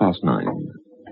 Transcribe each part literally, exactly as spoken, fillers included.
past nine.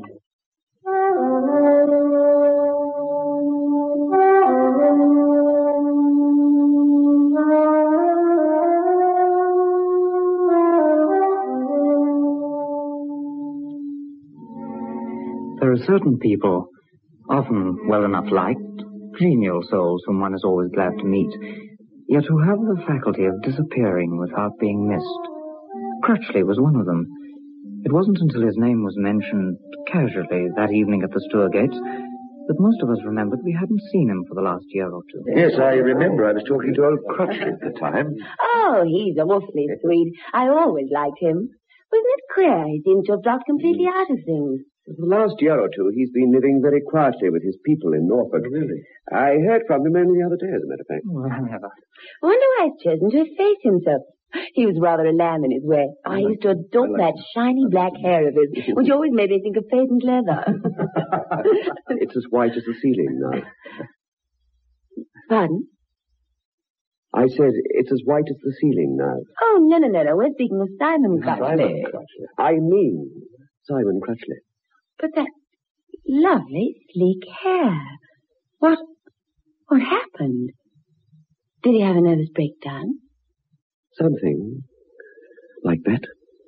There are certain people, often well enough liked, genial souls whom one is always glad to meet, yet who have the faculty of disappearing without being missed. Crutchley was one of them. It wasn't until his name was mentioned casually that evening at the Stourgates that most of us remembered we hadn't seen him for the last year or two. Yes, I remember. I was talking to old Crutchley at the time. Oh, he's awfully sweet. I always liked him. Wasn't it queer? He seems to have dropped completely out of things. For the last year or two, he's been living very quietly with his people in Norfolk. Really? I heard from him only the other day, as a matter of fact. Well, never. I wonder why he's chosen to efface himself. He was rather a lamb in his way. I used to adore like that shiny black hair of his, which always made me think of patent leather. It's as white as the ceiling now. Pardon? I said it's as white as the ceiling now. Oh, no, no, no, no. We're speaking of Simon Crutchley. Simon Crutchley. I mean Simon Crutchley. But that lovely, sleek hair. What, what happened? Did he have a nervous breakdown? Something like that.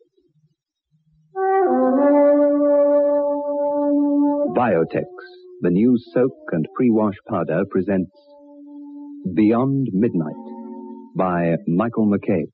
Biotex, the new soak and pre-wash powder, presents Beyond Midnight by Michael McCabe.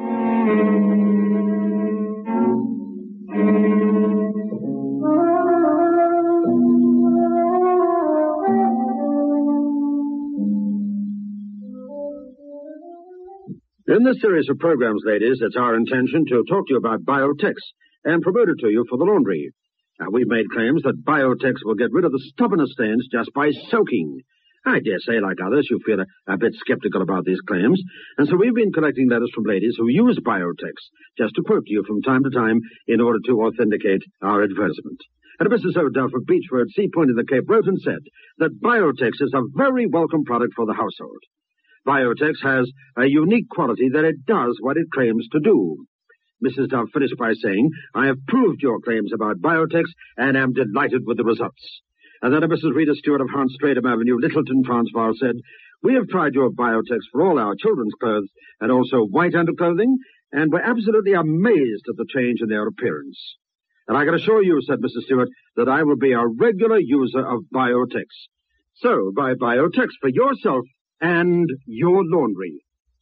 In this series of programs, ladies, it's our intention to talk to you about Biotex and promote it to you for the laundry. Now, we've made claims that Biotex will get rid of the stubbornest stains just by soaking. I dare say, like others, you feel a, a bit skeptical about these claims, and so we've been collecting letters from ladies who use Biotex, just to quote to you from time to time in order to authenticate our advertisement. And Missus O'Duff of Beechford, Sea Point in the Cape, wrote and said that Biotex is a very welcome product for the household. Biotex has a unique quality that it does what it claims to do. Missus Duff finished by saying, I have proved your claims about Biotex and am delighted with the results. And then Missus Rita Stewart of Hans Stradham Avenue, Littleton, Transvaal, said, we have tried your Biotex for all our children's clothes and also white underclothing, and we're absolutely amazed at the change in their appearance. And I can assure you, said Missus Stewart, that I will be a regular user of Biotex. So, buy Biotex for yourself and your laundry.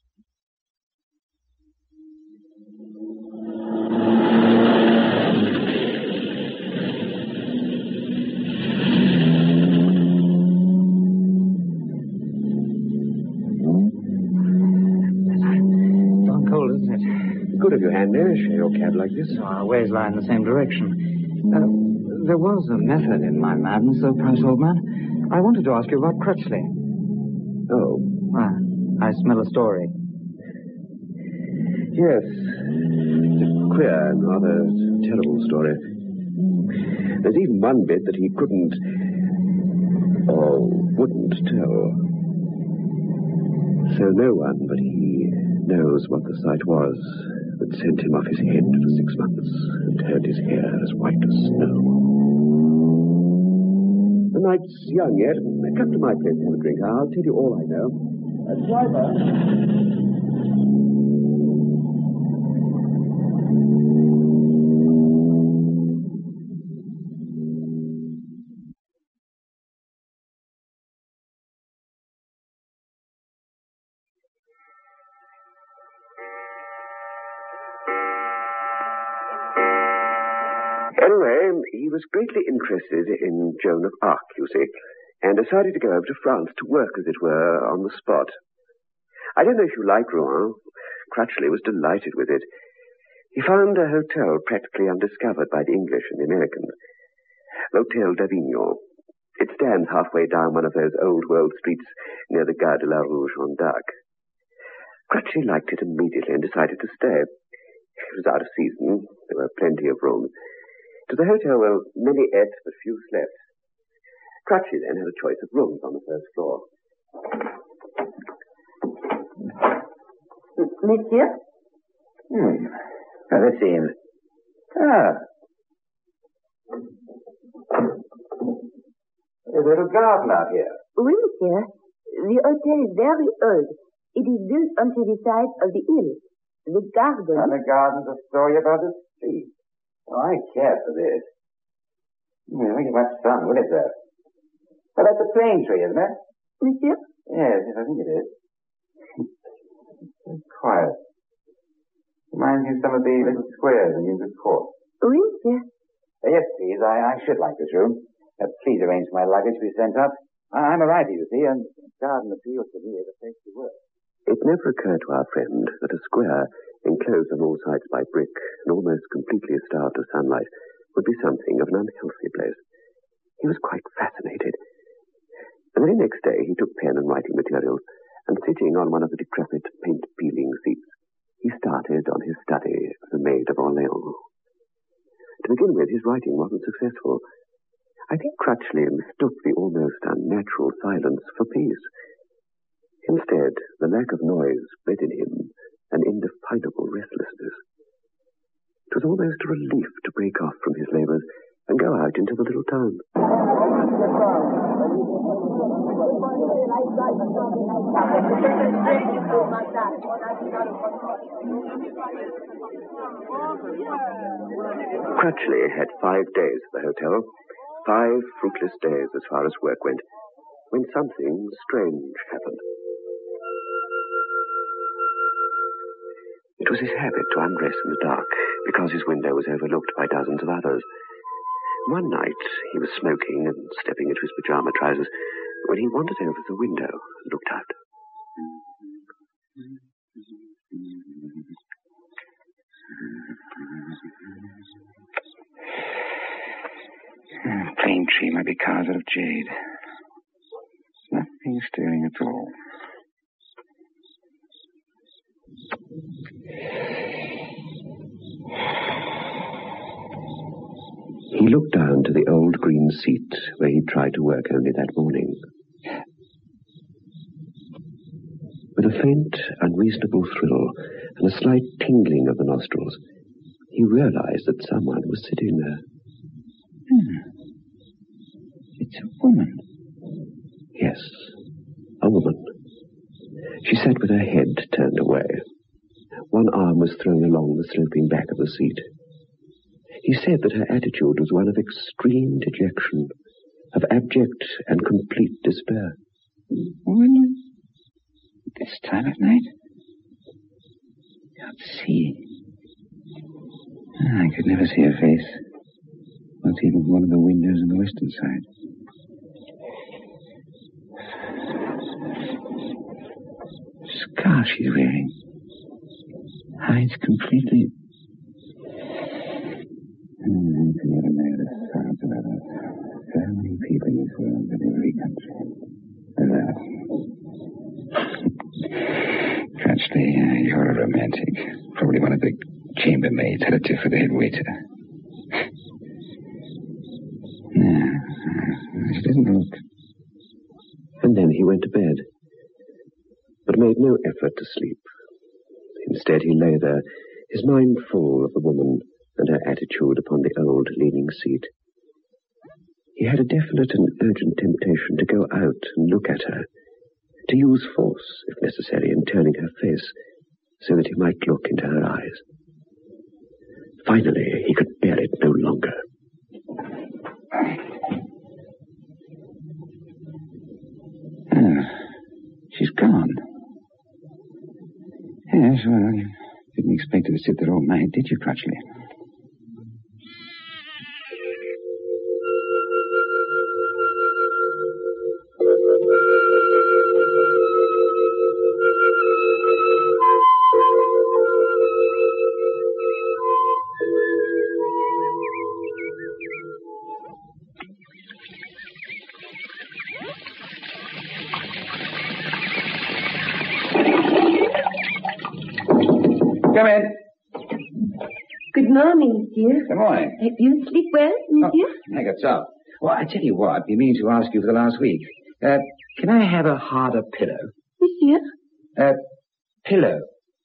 Darn cold, isn't it? Good of you, Handy. Share your cab like this. So our ways lie in the same direction. Uh, there was a method in my madness, though, Price, old man. I wanted to ask you about Crutchley. Oh. Ah, I smell a story. Yes. It's a queer and rather terrible story. There's even one bit that he couldn't or wouldn't tell. So no one but he knows what the sight was that sent him off his head for six months and turned his hair as white as snow. The night's young yet. Come to my place and have a drink. I'll tell you all I know. Uh, driver. Anyway, he was greatly interested in Joan of Arc, you see, and decided to go over to France to work, as it were, on the spot. I don't know if you like Rouen. Crutchley was delighted with it. He found a hotel practically undiscovered by the English and the Americans. L'Hôtel d'Avignon. It stands halfway down one of those old-world streets near the Gare de la Rue Jeanne d'Arc. Crutchley liked it immediately and decided to stay. It was out of season. There were plenty of rooms. To the hotel were many ate, but few slept. Crutchley then had a choice of rooms on the first floor. Monsieur? Hmm. Now, this seems... Ah. There's a little garden out here. Oui, monsieur. The hotel is very old. It is built onto the side of the hill. The garden... And the garden's a story about the sea. Oh, I care for this. It won't get much sun, will it, sir? Well, that's a plane tree, isn't it? Monsieur? Yes, yes, I think it is. It's quiet. Reminds me of some of the little squares in Newgate Court. Oui, monsieur. Uh, yes, please. I, I should like this room. Uh, please arrange for my luggage to be sent up. I, I'm a writer, you see, and the garden appeals to me as a place to work. It never occurred to our friend that a square, enclosed on all sides by brick and almost completely starved of sunlight, would be something of an unhealthy place. He was quite fascinated. The very next day he took pen and writing materials, and sitting on one of the decrepit paint-peeling seats, he started on his study of the Maid of Orleans. To begin with, his writing wasn't successful. I think Crutchley mistook the almost unnatural silence for peace. Instead, the lack of noise bred in him an indefinable restlessness. It was almost a relief to break off from his labors and go out into the little town. Crutchley had five days at the hotel, five fruitless days as far as work went, when something strange happened. It was his habit to undress in the dark because his window was overlooked by dozens of others. One night he was smoking and stepping into his pyjama trousers when he wandered over the window and looked out. A plane tree might be carved out of jade. Nothing stirring at all. He looked down to the old green seat where he'd tried to work only that morning. With a faint, unreasonable thrill and a slight tingling of the nostrils, he realized that someone was sitting there. Hmm. It's a woman. Yes, a woman. She sat with her head turned away. One arm was thrown along the sloping back of the seat. He said that her attitude was one of extreme dejection, of abject and complete despair. Woman? This time of night? Can't see. I could never see her face. Not even one of the windows on the western side. Scarf she's wearing hides completely. Hmm, I can never know the thoughts of others. So many people in this world, in every country. Alas. Crutchley, uh, you're a romantic. Probably one of the chambermaids had a tiff for the head waiter. No, she doesn't look. And then he went to bed, but made no effort to sleep. Instead, he lay there, his mind full of the woman and her attitude upon the old leaning seat. He had a definite and urgent temptation to go out and look at her, to use force, if necessary, in turning her face, so that he might look into her eyes. Finally, he could bear it no longer. Oh, she's gone. Yes, well, you didn't expect her to sit there all night, did you, Crutchley? Come in. Good morning, monsieur. Good morning. Uh, you sleep well, monsieur? Oh, I got so. Well, I tell you what, I've been meaning to ask you for the last week. Uh, can I have a harder pillow? Monsieur? Uh, pillow.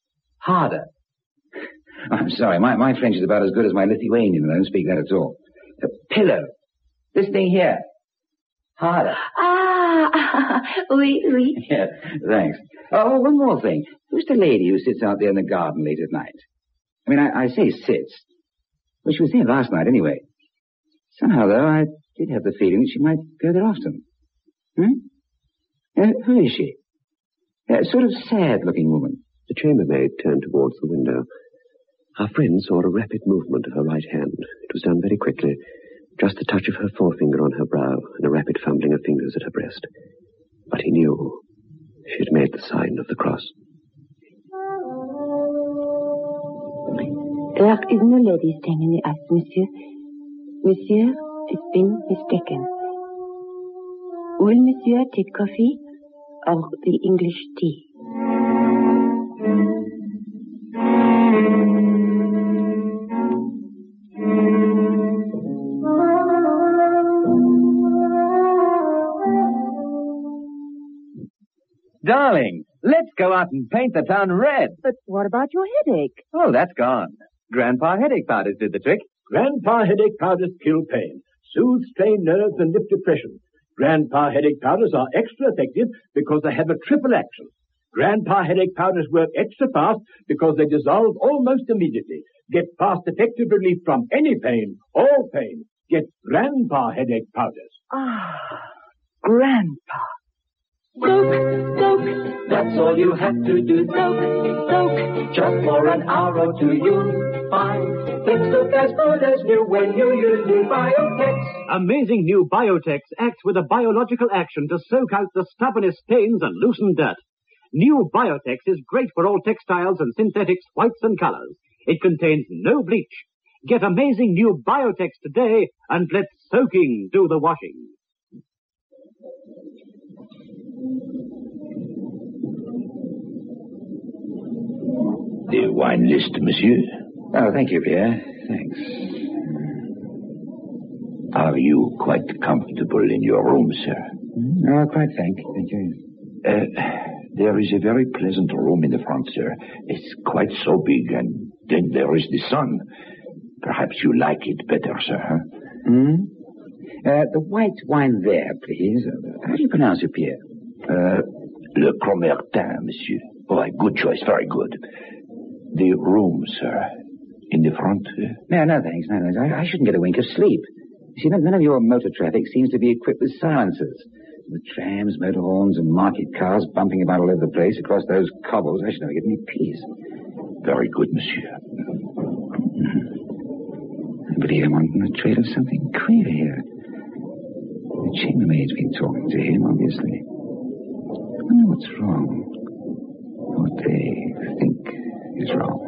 Harder. I'm sorry, my, my French is about as good as my Lithuanian, and I don't speak that at all. A pillow. This thing here. Harder. Ah, oui, oui. Yeah, thanks. Oh, one more thing. Who's the lady who sits out there in the garden late at night? I mean, I, I say sits. Well, she was there last night anyway. Somehow, though, I did have the feeling that she might go there often. Hmm? Uh, who is she? A sort of sad-looking woman. The chambermaid turned towards the window. Our friend saw a rapid movement of her right hand. It was done very quickly. Just the touch of her forefinger on her brow and a rapid fumbling of fingers at her breast. But he knew she had made the sign of the cross. There is no lady staying in the house, monsieur. Monsieur has been mistaken. Will monsieur take coffee or the English tea? Darling, let's go out and paint the town red. But what about your headache? Oh, that's gone. Grandpa Headache Powders did the trick. Grandpa Headache Powders kill pain, soothe strained nerves and lift depression. Grandpa Headache Powders are extra effective because they have a triple action. Grandpa Headache Powders work extra fast because they dissolve almost immediately. Get fast effective relief from any pain, all pain. Get Grandpa Headache Powders. Ah, Grandpa. Soak, soak, that's all you have to do. Soak, soak, just for an hour or two you'll find things look as good as new when you use new Biotex. Amazing new Biotex acts with a biological action to soak out the stubbornest stains and loosen dirt. New Biotex is great for all textiles and synthetics, whites and colors. It contains no bleach. Get amazing new Biotex today and let soaking do the washing. The wine list, monsieur. Oh, thank you, Pierre. Thanks. Are you quite comfortable in your room, sir? Oh, quite thank, thank you. Uh, there is a very pleasant room in the front, sir. It's quite so big, and then there is the sun. Perhaps you like it better, sir, huh? Hmm? Uh, the white wine there, please. How do you pronounce it, Pierre? Uh, Le Cromertin, monsieur. Oh, good choice, very good. The room, sir, in the front. Uh... No, no, thanks, no, thanks. I, I shouldn't get a wink of sleep. You see, none of your motor traffic seems to be equipped with silencers. The trams, motor horns, and market cars bumping about all over the place across those cobbles. I should never get any peace. Very good, monsieur. I believe I'm on the trail of something queer here. The chambermaid's been talking to him, obviously. I wonder what's wrong. What they think is wrong.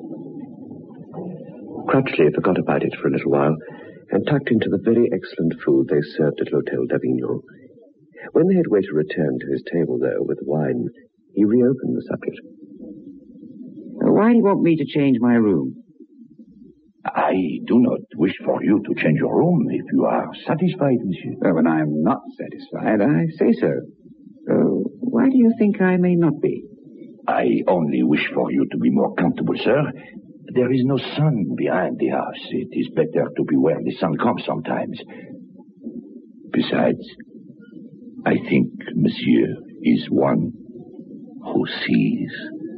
Crutchley forgot about it for a little while and tucked into the very excellent food they served at l'Hôtel d'Avignon. When the head waiter returned to his table, though, with wine, he reopened the subject. Why do you want me to change my room? I do not wish for you to change your room if you are satisfied, monsieur. Well, when I am not satisfied, I say so. Uh, why do you think I may not be? I only wish for you to be more comfortable, sir. There is no sun behind the house. It is better to be where the sun comes sometimes. Besides, I think monsieur is one who sees.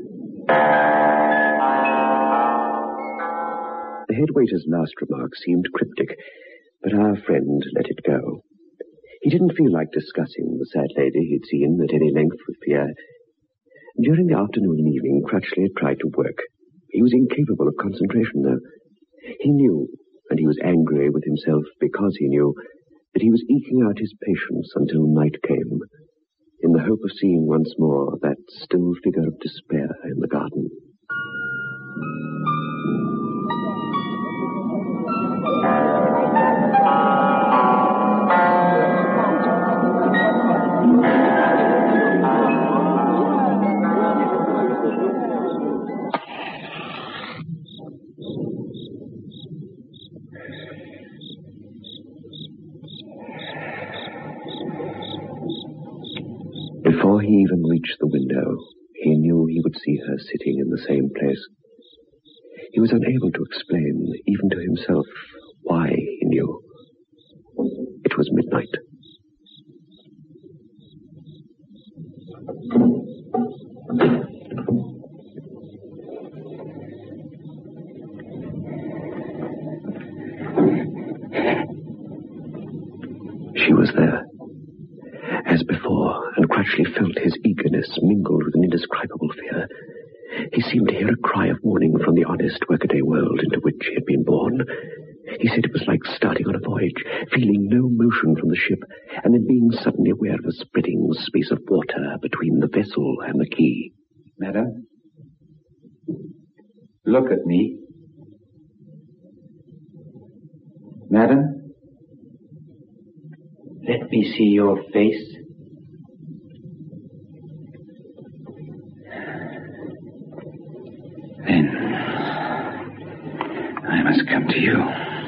The head waiter's last remark seemed cryptic, but our friend let it go. He didn't feel like discussing the sad lady he'd seen at any length with Pierre. During the afternoon and evening, Crutchley had tried to work. He was incapable of concentration, though. He knew, and he was angry with himself because he knew, that he was eking out his patience until night came, in the hope of seeing once more that still figure of despair in the garden. Before he even reached the window, he knew he would see her sitting in the same place. He was unable to explain, even to himself, why he knew. night. She was there, as before, and Cratchly felt his eagerness mingled with an indescribable fear. He seemed to hear a cry of warning from the honest workaday world into which he had been born. He said it was like starting on a voyage, feeling no motion from the ship, and then being suddenly aware of a spreading space of water between the vessel and the quay. Madam, look at me. Madam, let me see your face. Then I must come to you.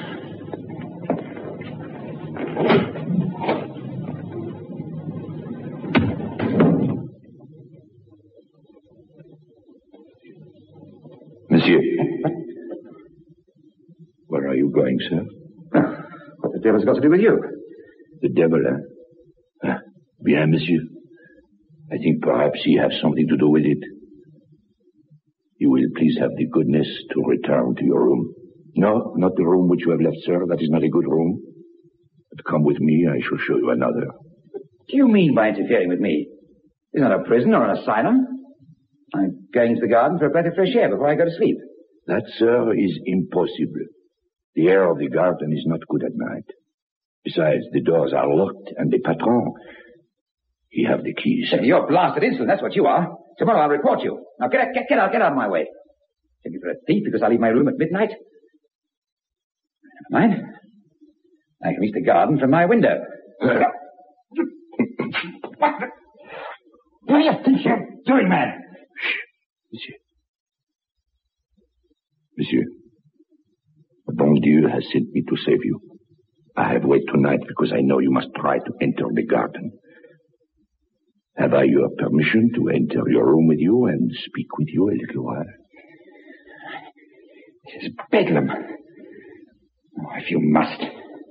Monsieur. Where are you going, sir? Oh, what the devil's got to do with you? The devil, eh? Ah, bien, monsieur. I think perhaps he has something to do with it. You will please have the goodness to return to your room. No, not the room which you have left, sir. That is not a good room. But come with me, I shall show you another. What do you mean by interfering with me? It's not a prison or an asylum. I'm going to the garden for a breath of fresh air before I go to sleep. That, sir, is impossible. The air of the garden is not good at night. Besides, the doors are locked, and the patron, he have the keys. You're blasted insolent, that's what you are. Tomorrow I'll report you. Now get out, get, get out, get out of my way. Take me for a thief because I leave my room at midnight? Never mind. I can reach the garden from my window. What do you think you're doing, man? Shh, monsieur. Monsieur, the bon Dieu has sent me to save you. I have waited tonight because I know you must try to enter the garden. Have I your permission to enter your room with you and speak with you a little while? This is bedlam. Oh, if you must.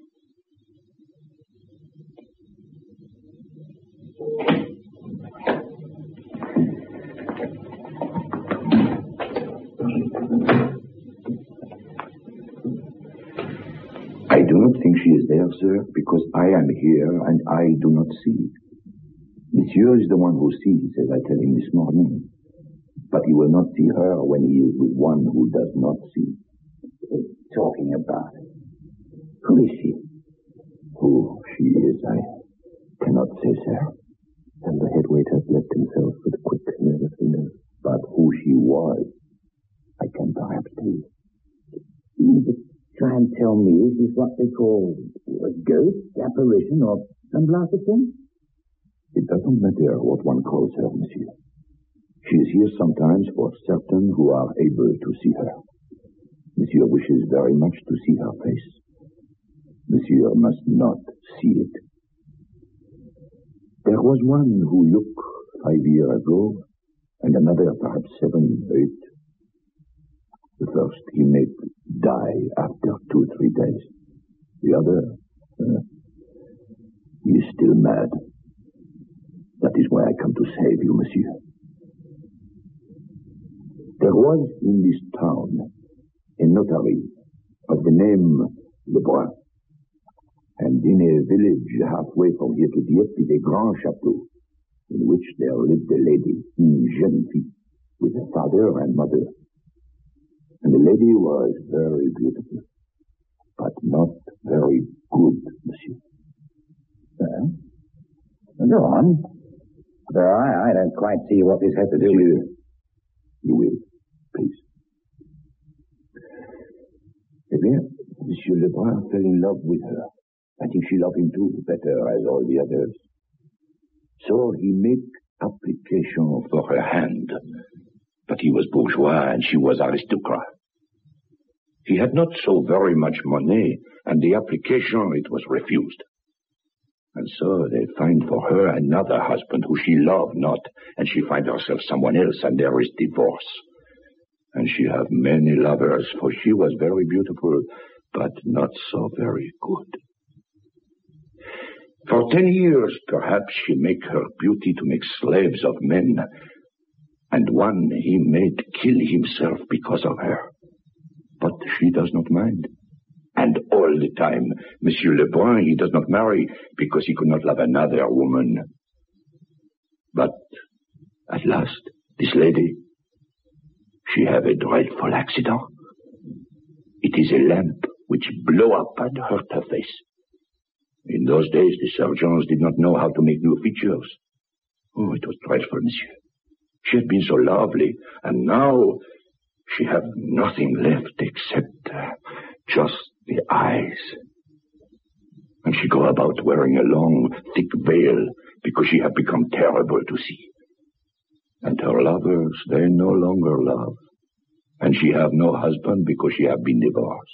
I do not think she is there, sir, because I am here and I do not see. Monsieur is the one who sees, as I tell him this morning. But he will not see her when he is with one who does not see. What are you talking about? Who is she? Who she is, I cannot say, sir. And the head waiter left himself with a quick, nervous finger. But who she was, I can perhaps tell you. You try and tell me she's what they call a ghost, apparition, or some blasted thing? It doesn't matter what one calls her, monsieur. She is here sometimes for certain who are able to see her. Monsieur wishes very much to see her face. Monsieur must not see it. There was one who looked five years ago, and another perhaps seven, eight. The first he made die after two, three days. The other, uh, he is still mad. That is why I come to save you, monsieur. There was in this town a notary of the name Lebrun. And in a village halfway from here to Dieppe is a grand chateau in which there lived a lady, une jeune fille, with a father and mother. And the lady was very beautiful, but not very good, monsieur. Well, go on. Though I, I don't quite see what this has to do monsieur, with... You will, please. Eh bien, Monsieur Lebrun fell in love with her. I think she loved him too, better as all the others. So he made application for her hand. But he was bourgeois and she was aristocrat. He had not so very much money, and the application, it was refused. And so they find for her another husband who she loved not, and she find herself someone else, and there is divorce. And she have many lovers, for she was very beautiful, but not so very good. For ten years, perhaps, she make her beauty to make slaves of men. And one he made kill himself because of her. But she does not mind. And all the time, Monsieur Lebrun, he does not marry because he could not love another woman. But at last, this lady, she have a dreadful accident. It is a lamp which blow up and hurt her face. In those days, the surgeons did not know how to make new features. Oh, it was dreadful, monsieur. She had been so lovely, and now she have nothing left except uh, just the eyes. And she go about wearing a long, thick veil because she have become terrible to see. And her lovers, they no longer love. And she have no husband because she have been divorced.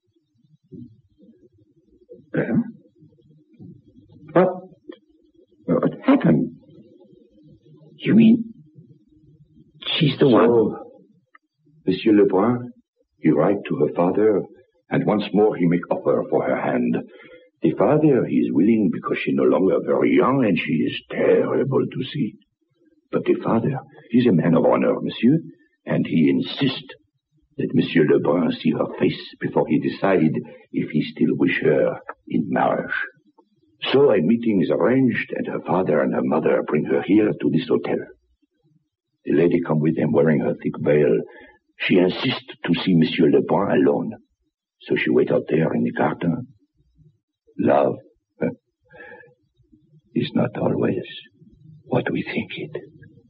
Well, what, what happened? You mean she's the so, one? Monsieur Lebrun, he write to her father, and once more he make offer for her hand. The father, he is willing because she no longer very young, and she is terrible to see. But the father, he's a man of honor, monsieur, and he insist that Monsieur Lebrun see her face before he decide if he still wish her in marriage. So a meeting is arranged, and her father and her mother bring her here to this hotel. The lady come with them wearing her thick veil. She insists to see Monsieur Lebrun alone. So she wait out there in the garden. Love is not always what we think it.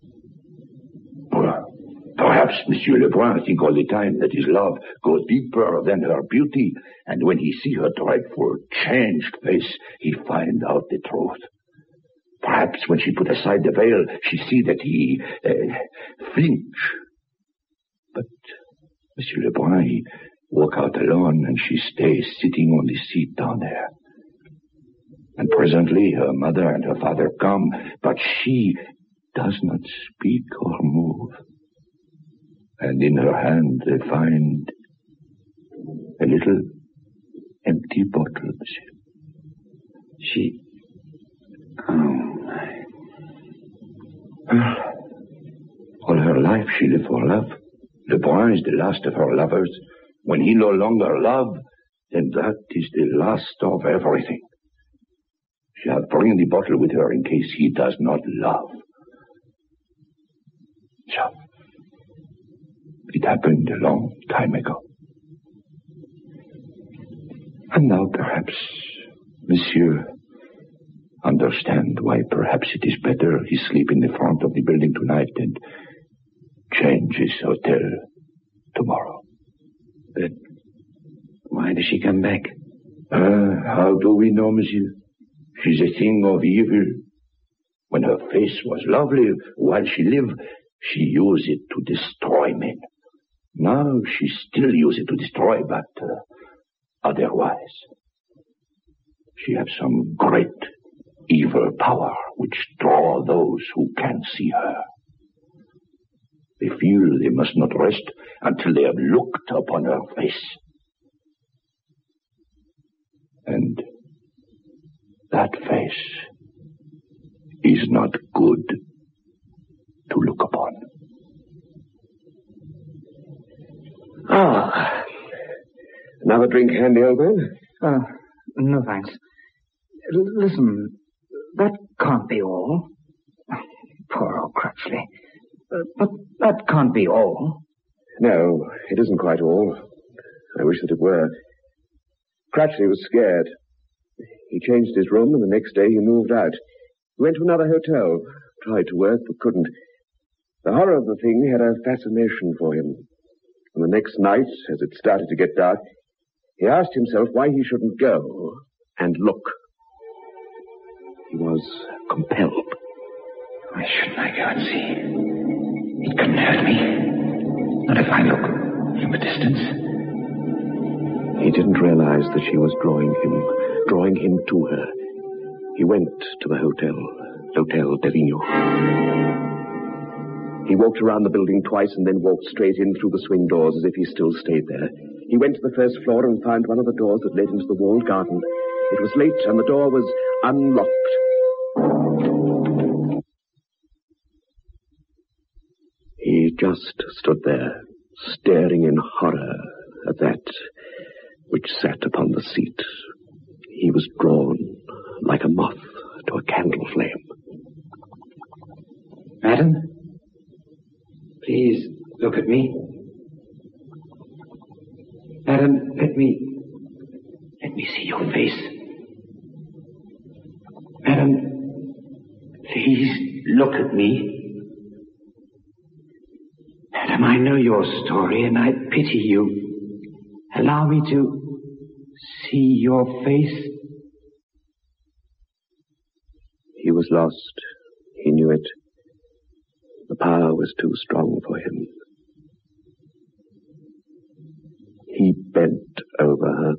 Well, perhaps Monsieur Lebrun think all the time that his love goes deeper than her beauty, and when he see her dreadful, changed face, he find out the truth. Perhaps when she put aside the veil, she see that he uh, flinch. But Monsieur Lebrun, he walk out alone, and she stays sitting on the seat down there. And presently her mother and her father come, but she does not speak or move. And in her hand they find a little empty bottle, monsieur. She... Oh, my... Well, all her life she lived for love. Lebrun is the last of her lovers. When he no longer love, then that is the last of everything. She had bring the bottle with her in case he does not love. So, it happened a long time ago. And now perhaps, monsieur, understand why perhaps it is better he sleep in the front of the building tonight and change his hotel tomorrow. But why does she come back? Uh, how do we know, monsieur? She's a thing of evil. When her face was lovely, while she lived, she used it to destroy men. Now she still uses it to destroy, but uh, otherwise. She has some great evil power which draw those who can see her. They feel they must not rest until they have looked upon her face. And that face is not good to look upon. Ah, another drink handy, old man? Uh, no thanks. L- listen, that can't be all. Poor old Crutchley. Uh, but that can't be all. No, it isn't quite all. I wish that it were. Crutchley was scared. He changed his room, and the next day he moved out. He went to another hotel, tried to work, but couldn't. The horror of the thing had a fascination for him. And the next night, as it started to get dark, he asked himself why he shouldn't go and look. He was compelled. Why shouldn't I go and see? It couldn't hurt me. Not if I look from a distance. He didn't realize that she was drawing him, drawing him to her. He went to the hotel, L'Hotel d'Avignon. He walked around the building twice and then walked straight in through the swing doors as if he still stayed there. He went to the first floor and found one of the doors that led into the walled garden. It was late and the door was unlocked. He just stood there, staring in horror at that which sat upon the seat. He was drawn like a moth to a candle flame. Madam, please look at me. Madam, let me, let me see your face. Madam, please look at me. Madam, I know your story and I pity you. Allow me to see your face. He was lost. He knew it. The power was too strong for him. He bent over her.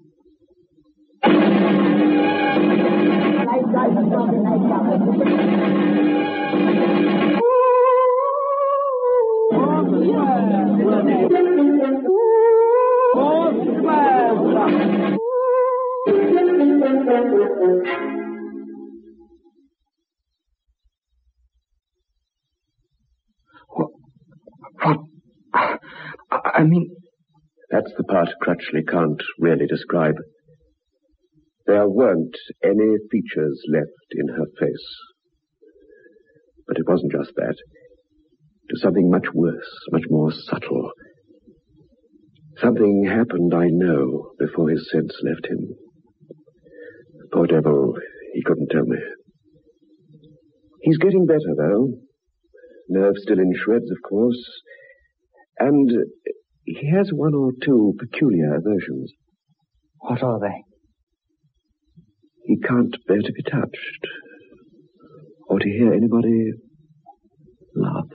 What? What? I mean... That's the part Crutchley can't really describe. There weren't any features left in her face. But it wasn't just that. It was something much worse, much more subtle. Something happened, I know, before his sense left him. Poor devil, he couldn't tell me. He's getting better, though. Nerves still in shreds, of course. And he has one or two peculiar aversions. What are they? He can't bear to be touched. Or to hear anybody laugh.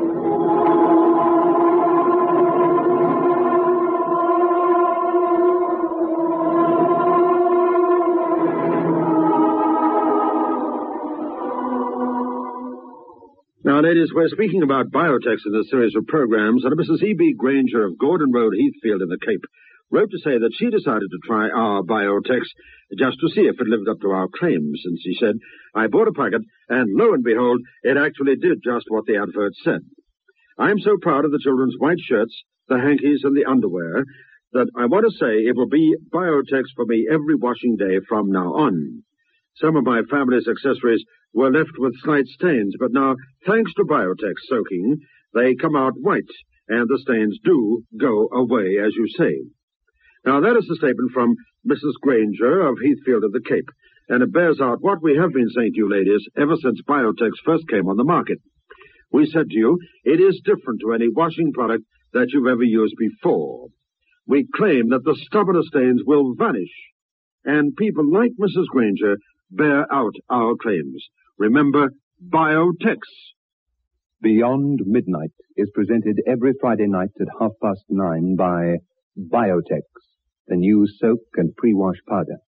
Now, ladies, we're speaking about biotechs in this series of programs, and Missus E B Granger of Gordon Road, Heathfield in the Cape wrote to say that she decided to try our biotechs just to see if it lived up to our claims. And she said, I bought a packet, and lo and behold, it actually did just what the advert said. I'm so proud of the children's white shirts, the hankies, and the underwear that I want to say it will be biotechs for me every washing day from now on. Some of my family's accessories were left with slight stains, but now, thanks to biotech soaking, they come out white, and the stains do go away, as you say. Now, that is a statement from Missus Granger of Heathfield of the Cape, and it bears out what we have been saying to you, ladies, ever since biotechs first came on the market. We said to you, it is different to any washing product that you've ever used before. We claim that the stubborn stains will vanish, and people like Missus Granger bear out our claims. Remember, biotechs. Beyond Midnight is presented every Friday night at half past nine by Biotex, the new soap and pre-wash powder.